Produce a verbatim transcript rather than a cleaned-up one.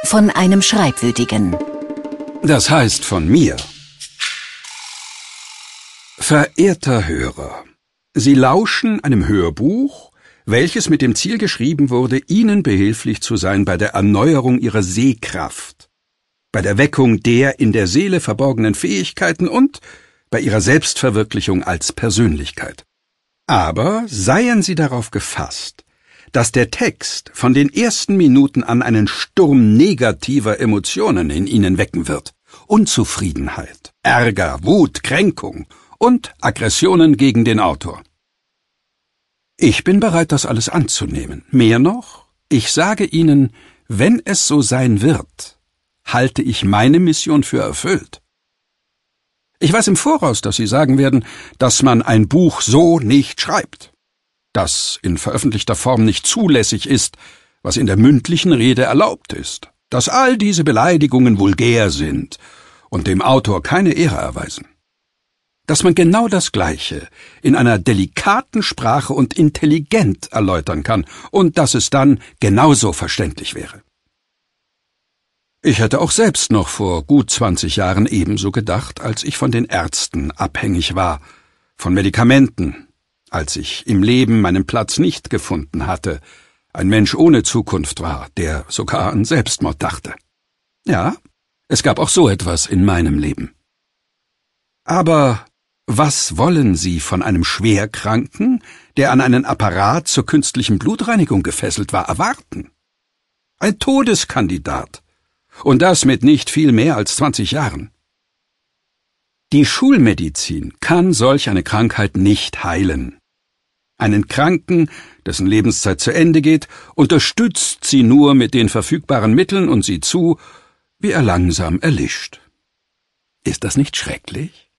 Von einem Schreibwütigen. Das heißt von mir. Verehrter Hörer, Sie lauschen einem Hörbuch, welches mit dem Ziel geschrieben wurde, Ihnen behilflich zu sein bei der Erneuerung Ihrer Sehkraft, bei der Weckung der in der Seele verborgenen Fähigkeiten und bei Ihrer Selbstverwirklichung als Persönlichkeit. Aber seien Sie darauf gefasst, dass der Text von den ersten Minuten an einen Sturm negativer Emotionen in Ihnen wecken wird. Unzufriedenheit, Ärger, Wut, Kränkung und Aggressionen gegen den Autor. Ich bin bereit, das alles anzunehmen. Mehr noch, ich sage Ihnen, wenn es so sein wird, halte ich meine Mission für erfüllt. Ich weiß im Voraus, dass Sie sagen werden, dass man ein Buch so nicht schreibt, dass in veröffentlichter Form nicht zulässig ist, was in der mündlichen Rede erlaubt ist, dass all diese Beleidigungen vulgär sind und dem Autor keine Ehre erweisen, dass man genau das Gleiche in einer delikaten Sprache und intelligent erläutern kann und dass es dann genauso verständlich wäre. Ich hätte auch selbst noch vor gut zwanzig Jahren ebenso gedacht, als ich von den Ärzten abhängig war, von Medikamenten, als ich im Leben meinen Platz nicht gefunden hatte, ein Mensch ohne Zukunft war, der sogar an Selbstmord dachte. Ja, es gab auch so etwas in meinem Leben. Aber was wollen Sie von einem Schwerkranken, der an einen Apparat zur künstlichen Blutreinigung gefesselt war, erwarten? Ein Todeskandidat. Und das mit nicht viel mehr als zwanzig Jahren. Die Schulmedizin kann solch eine Krankheit nicht heilen. Einen Kranken, dessen Lebenszeit zu Ende geht, unterstützt sie nur mit den verfügbaren Mitteln und sieht zu, wie er langsam erlischt. Ist das nicht schrecklich?